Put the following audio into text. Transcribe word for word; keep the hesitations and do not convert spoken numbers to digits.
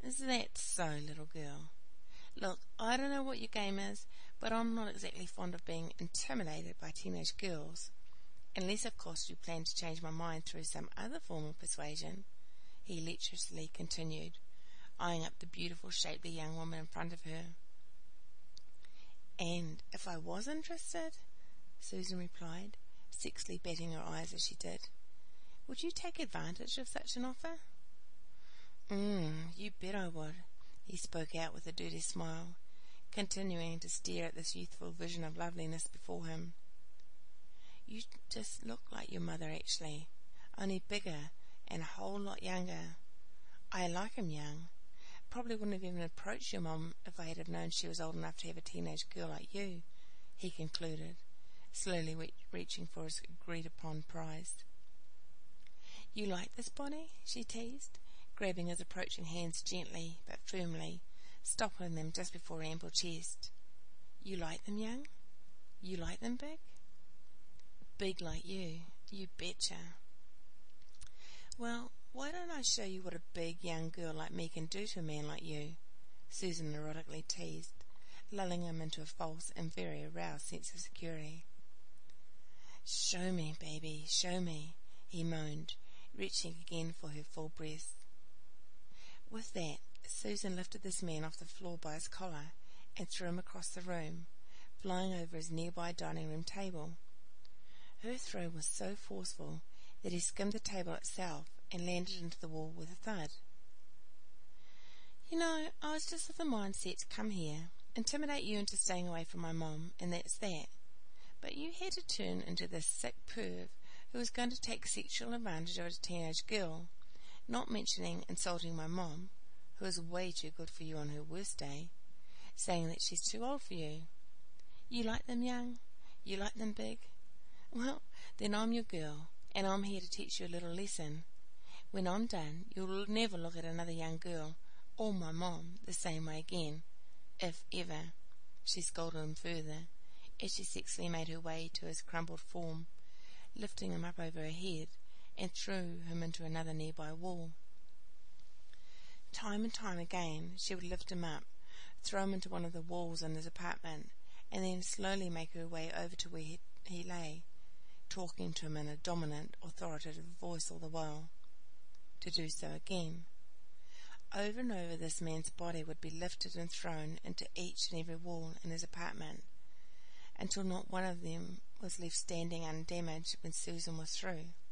Is that so, little girl? Look, I don't know what your game is, but I'm not exactly fond of being intimidated by teenage girls. Unless, of course, you plan to change my mind through some other form of persuasion, he lecherously continued, eyeing up the beautiful, shapely young woman in front of her. And if I was interested, Susan replied, sexily batting her eyes as she did, would you take advantage of such an offer? Mmm, you bet I would, he spoke out with a dirty smile, continuing to stare at this youthful vision of loveliness before him. You just look like your mother, actually, only bigger and a whole lot younger. I like him young. Probably wouldn't have even approached your mum if I had have known she was old enough to have a teenage girl like you, he concluded, slowly re- reaching for his agreed-upon prize. You like this, Bonnie? She teased, grabbing his approaching hands gently but firmly, stopping them just before her ample chest. You like them young? You like them big? Big like you, you betcha. Well, why don't I show you what a big young girl like me can do to a man like you? Susan erotically teased, lulling him into a false and very aroused sense of security. Show me, baby, show me, he moaned, reaching again for her full breast. With that, Susan lifted this man off the floor by his collar and threw him across the room, flying over his nearby dining room table. Her throw was so forceful that he skimmed the table itself and landed into the wall with a thud. You know, I was just of the mindset to come here, intimidate you into staying away from my mom, and that's that. But you had to turn into this sick perv who was going to take sexual advantage of a teenage girl, not mentioning insulting my mom, who is way too good for you on her worst day, saying that she's too old for you. You like them young? You like them big? Well, then I'm your girl, and I'm here to teach you a little lesson. When I'm done, you'll never look at another young girl, or my mom, the same way again, if ever, she scolded him further, as she sexily made her way to his crumpled form, lifting him up over her head, and threw him into another nearby wall. Time and time again she would lift him up, throw him into one of the walls in his apartment, and then slowly make her way over to where he, he lay, talking to him in a dominant, authoritative voice all the while, to do so again. Over and over this man's body would be lifted and thrown into each and every wall in his apartment, until not one of them was left standing undamaged when Susan was through.